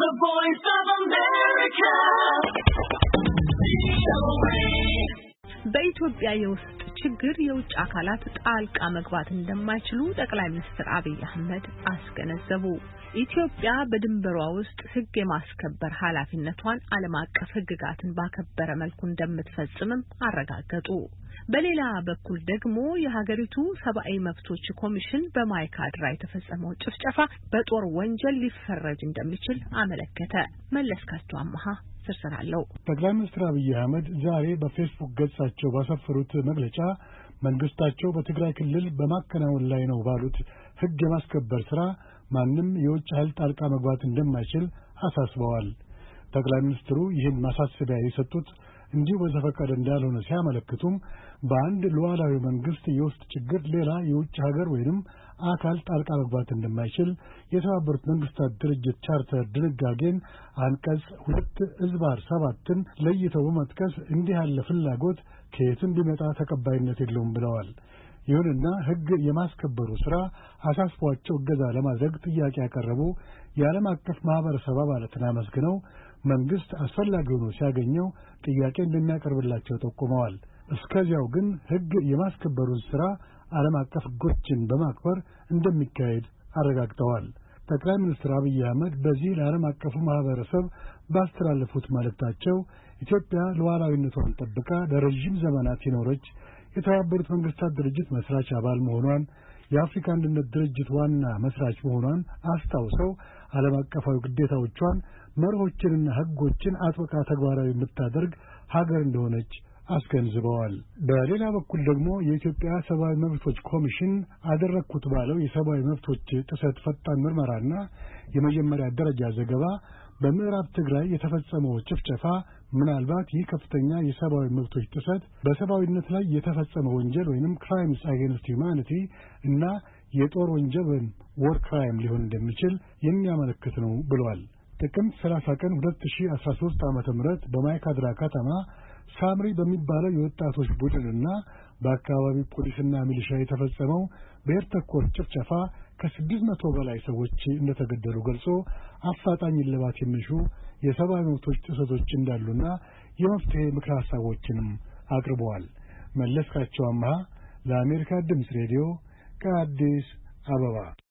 The Voice of America. በኢትዮጵያ የውስጥ ችግር የውጭ አካላት ጣልቃ መግባት እንደማይችሉ ጠቅላይ ሚኒስትር አብይ አህመድ አስገነዘቡ። ኢትዮጵያ በድንበሯ ውስጥ ሕግ የማስከበር ኃላፊነቷን ዓለም አቀፍ ሕግጋትን ባከበረ መልኩ እንደምትፈጽምም አረጋገጡ። በሌላ በኩል ደግሞ የሀገሪቱ ሰብአዊ መብቶች ኮሚሽን በማይካድራ የተፈጸመው ጭፍጨፋ በጦር ወንጀል ሊፈረጅ እንደሚችል አመለከተ። መለስካቸው አማሃ ዝርዝር አለው። ጠቅላይ ሚኒስትር አብይ አህመድ ዛሬ በፌስቡክ ገጻቸው ባሰፈሩት መግለጫ መንግስታቸው በትግራይ ክልል በማከናወን ላይ ነው ባሉት ሕግ የማስከበር ስራ ማንም የውጭ ኃይል ጣልቃ መግባት እንደማይችል አሳስበዋል። ጠቅላይ ሚኒስትሩ ይህን ማሳሰቢያ የሰጡት እንዲሁ በዘፈቀደ እንዳልሆነ ሲያመለክቱም በአንድ ሉዓላዊ መንግስት የውስጥ ችግር ሌላ የውጭ ሀገር ወይንም አካል ጣልቃ መግባት እንደማይችል የተባበሩት መንግስታት ድርጅት ቻርተር ድንጋጌን አንቀጽ 2/7ን ለይተው በመጥቀስ እንዲህ ያለ ፍላጎት ከየትም ቢመጣ ተቀባይነት የለውም ብለዋል። ይሁንና ሕግ የማስከበሩ ስራ አሳስቧቸው እገዛ ለማድረግ ጥያቄ ያቀረቡ የዓለም አቀፍ ማህበረሰብ አባላትን አመስግነው መንግስት አስፈላጊ ሆኖ ሲያገኘው ጥያቄ እንደሚያቀርብላቸው ጠቁመዋል። እስከዚያው ግን ሕግ የማስከበሩን ስራ ዓለም አቀፍ ሕጎችን በማክበር እንደሚካሄድ አረጋግጠዋል። ጠቅላይ ሚኒስትር አብይ አህመድ በዚህ ለዓለም አቀፉ ማህበረሰብ ባስተላለፉት መልእክታቸው ኢትዮጵያ ሉዓላዊነቷን ጠብቃ ለረጅም ዘመናት የኖረች የተባበሩት መንግስታት ድርጅት መስራች አባል መሆኗን የአፍሪካ አንድነት ድርጅት ዋና መስራች መሆኗን አስታውሰው ዓለም አቀፋዊ ግዴታዎቿን መርሆችንና ሕጎችን አጥብቃ ተግባራዊ የምታደርግ ሀገር እንደሆነች አስገንዝበዋል። በሌላ በኩል ደግሞ የኢትዮጵያ ሰብአዊ መብቶች ኮሚሽን አደረግኩት ባለው የሰብአዊ መብቶች ጥሰት ፈጣን ምርመራና የመጀመሪያ ደረጃ ዘገባ በምዕራብ ትግራይ የተፈጸመው ጭፍጨፋ ምናልባት ይህ ከፍተኛ የሰብአዊ መብቶች ጥሰት በሰብአዊነት ላይ የተፈጸመ ወንጀል ወይንም ክራይምስ አጌንስት ሂውማኒቲ እና የጦር ወንጀል ወይም ዎር ክራይም ሊሆን እንደሚችል የሚያመለክት ነው ብሏል። ጥቅምት 30 ቀን 2013 ዓ.ም በማይካድራ ከተማ ሳምሪ በሚባለው የወጣቶች ቡድንና በአካባቢው ፖሊስና ሚሊሻ የተፈጸመው ብሔር ተኮር ጭፍጨፋ ከ600 በላይ ሰዎች እንደተገደሉ ገልጾ አፋጣኝ እልባት የሚሹ የሰብአዊ መብቶች ጥሰቶች እንዳሉና የመፍትሄ ምክረ ሐሳቦችንም አቅርበዋል። መለስካቸው አማሃ ለአሜሪካ ድምፅ ሬዲዮ ከአዲስ አበባ